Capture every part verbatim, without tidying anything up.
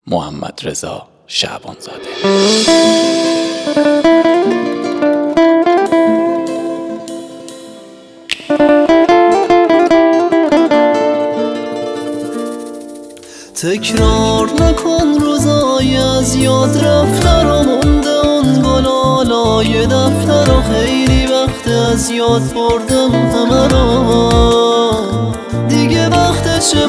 محمدرضا شعبانزاده. تکرار نکن روزای از یاد رفته رو مونده اون گلالای دفتر و خیلی وقت از یاد بردم همه رو دیگه وقتشه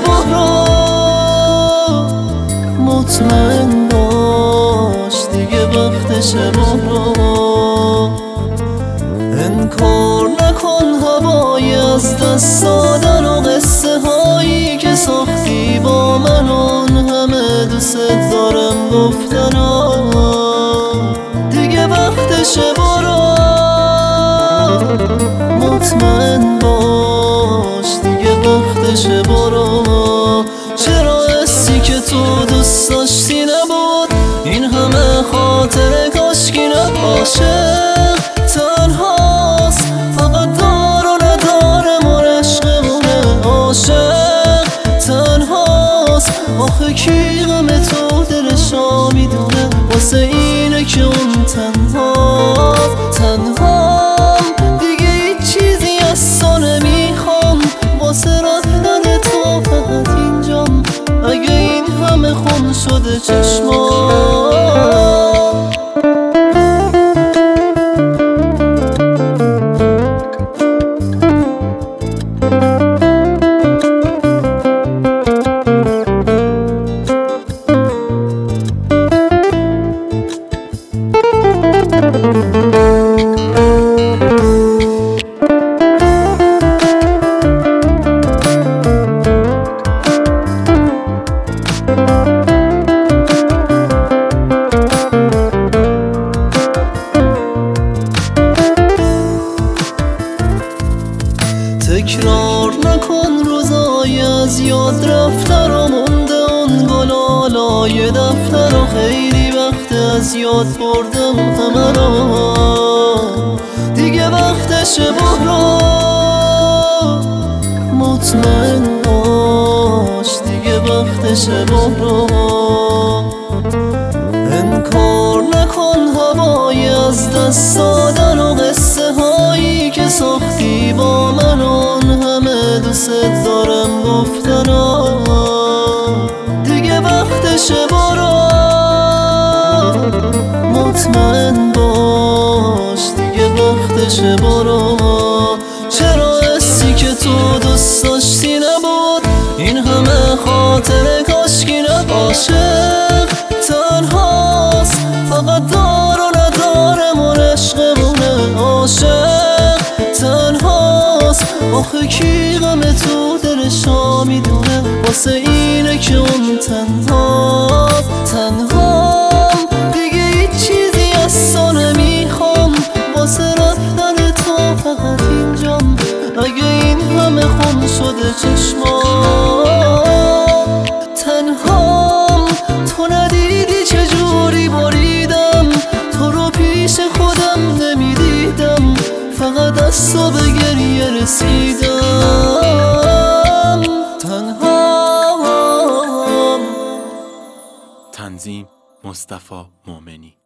برو مطمئن باش دیگه وقتشه برو انکار نکن هوای از دست دادن و قصه هایی که ساختی با من اون همه دوست دارم گفتن دیگه وقتشه برو مطمئن باش دیگه وقتشه برو چرا حسی که تو دوست داشتی نبود این همه خاطره کاشکی نباشه تنهاست فقط دار و ندارم و عشقمونه عاشق تنهاست آخه کی غم تو دلشا میدونه واسه اینه که اون تنها تنهام دیگه هیچ چیزی از تو نمیخوام واسه رفتن تو فقط اینجام اگه این همه خون شده چشمام تکرار نکن روزای از یاد رفته رو مونده اون گلالای دفتر و خیلی وقت از یاد بردم همه رو دیگه وقتشه برو مطمئن باش دیگه وقتشه برو انکار نکن هوای از دست دادن و قصه هایی که ساختی با من اون همه دوست دارم گفتن دیگه وقتشه برو مطمئن باش دیگه وقتشه برو چرا حسی که تو دوست داشتی نبود این همه خاطره کاشکی نباشه تنهاست فقط دار و ندارم و عشقمونه عاشق تنهاست آخه کی غم تو دلشا میدونه واسه اینه که اون تنها تنهام دیگه هیچ چیزی از تو نمیخوام واسه رفتن تو فقط اینجام اگه این همه خون شده چشمام تنهام تو ندیدی چجوری بریدم تو رو پیش خودم نمیدیدم فقط از تو به گریه رسیدم تنهام. تنظیم مصطفی مومنی.